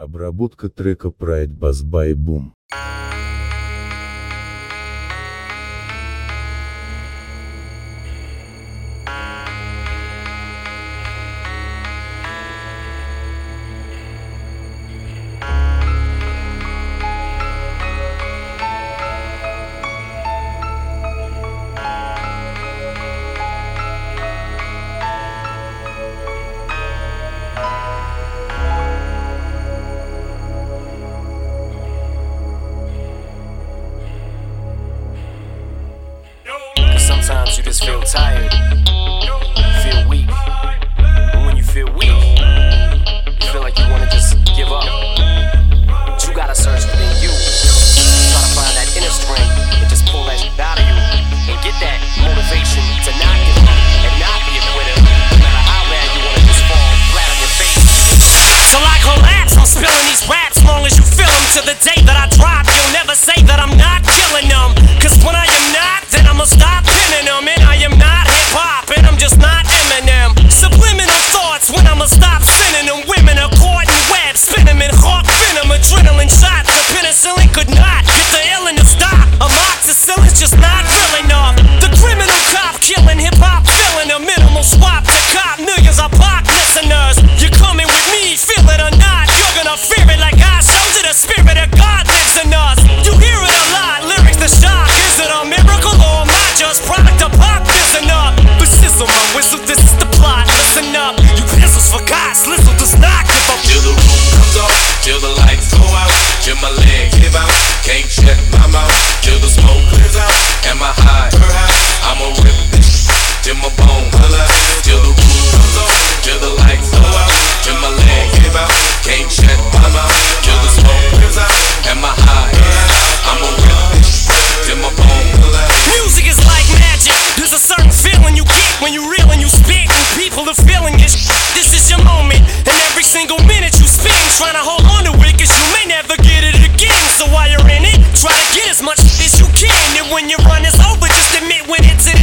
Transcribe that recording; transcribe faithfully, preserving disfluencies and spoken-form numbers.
Обработка трека Pride Bass by Boom. Sometimes you just feel tired, feel weak, and when you feel weak, you feel like you wanna just give up. But you gotta search within you, try to find that inner strength, and just pull that shit out of you, and get that motivation to not give up, and not be a quitter, no matter how bad you wanna just fall flat on your face. So I collapse, I'm spilling these raps, long as you feel them, to the day that I drop, you'll never say that I'm not killing them, cause when I am not, then I'ma stop pinning them, and I am not hip-hop, and I'm just not Eminem. Subliminal thoughts when I'ma stop sending them, women are caught in webs, spin them in hawk venom, adrenaline shots, the penicillin could not get the illin' to stop, amoxicillin's just not real enough, the criminal cop killing hip-hop, filling a minimal swap to cop, millions of pop listeners, you're coming with me, feel it or not, you're gonna fear it like I showed you, the spirit of God lives in us, you hear it a lot, lyrics the shock, is it a miracle or am I just product of pop? Listen up, but sizzle my whistle, this is the plot, listen up, you pencils forgot, Slizzle does not give up. Till the roof comes off, till the lights go out, till my legs give out, can't shut my mouth, till the smoke clears out, am I high? I'ma rip this till my bone, till the roof comes off, till the lights go out, till my legs give out, can't shut my mouth, till the smoke clears out, am I high? I'ma rip this till my bone. Music is like magic, there's a certain feeling you get when you reel and you spit, and people are feeling it. This is your moment, and every single minute you spend trying to hold on to it, cause you may never get it again. So while you're in it, try to get as much as you can, and when your run is over, just admit when it's in